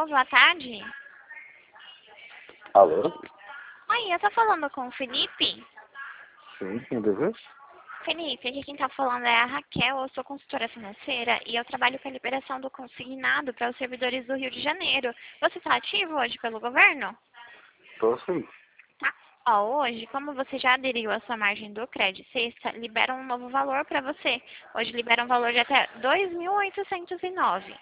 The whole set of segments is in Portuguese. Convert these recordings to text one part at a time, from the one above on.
boa tarde. Alô? Oi, eu tô falando com o Felipe. Sim, quem deseja? Felipe, aqui quem tá falando é a Raquel, eu sou consultora financeira e eu trabalho com a liberação do consignado para os servidores do Rio de Janeiro. Você está ativo hoje pelo governo? Tô sim. Tá. Ó, hoje, como você já aderiu à sua margem do Cred Sexta, libera um novo valor para você. Hoje libera um valor de até 2.809.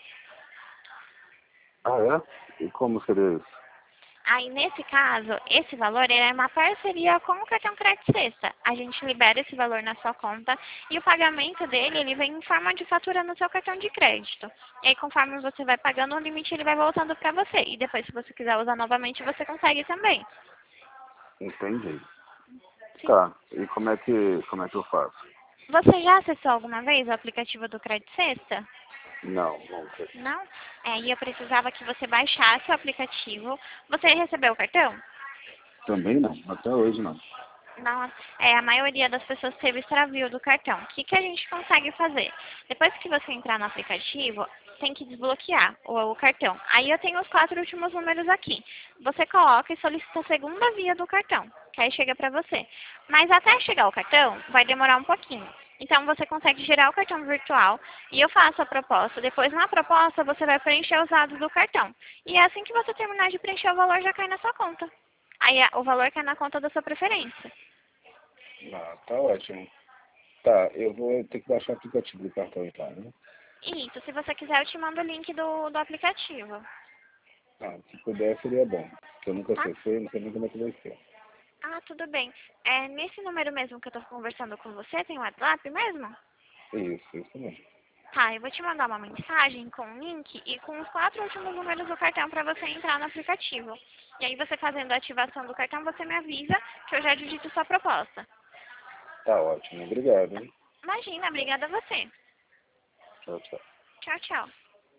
Ah, é? E como seria isso? Aí, nesse caso, esse valor ele é uma parceria com o cartão Crédito Sexta. A gente libera esse valor na sua conta e o pagamento dele ele vem em forma de fatura no seu cartão de crédito. E aí, conforme você vai pagando, o limite ele vai voltando para você. E depois, se você quiser usar novamente, você consegue também. Entendi. Sim. Tá, e como é que eu faço? Você já acessou alguma vez o aplicativo do Crédito Sexta? Não, nunca. Não? É, e eu precisava que você baixasse o aplicativo. Você recebeu o cartão? Também não, até hoje não. Não, a maioria das pessoas teve extravio do cartão. O que, que a gente consegue fazer? Depois que você entrar no aplicativo, tem que desbloquear o cartão. Aí eu tenho os 4 últimos números aqui. Você coloca e solicita a segunda via do cartão, que aí chega para você. Mas até chegar o cartão, vai demorar um pouquinho. Então você consegue gerar o cartão virtual e eu faço a proposta. Depois na proposta você vai preencher os dados do cartão. E é assim que você terminar de preencher o valor já cai na sua conta. Aí o valor cai na conta da sua preferência. Ah, tá ótimo. Tá, eu vou ter que baixar o aplicativo do cartão então, né? Isso, se você quiser eu te mando o link do aplicativo, Ah, se puder seria bom. Porque eu nunca tá? acessei, não sei nem como é que vai ser. Ah, tudo bem. É nesse número mesmo que eu tô conversando com você, tem WhatsApp mesmo? Isso mesmo. Tá, eu vou te mandar uma mensagem com o link e com os 4 últimos números do cartão para você entrar no aplicativo. E aí você fazendo a ativação do cartão, você me avisa que eu já digito sua proposta. Tá ótimo, obrigado, hein? Imagina, obrigada a você. Tchau, tchau. Tchau, tchau.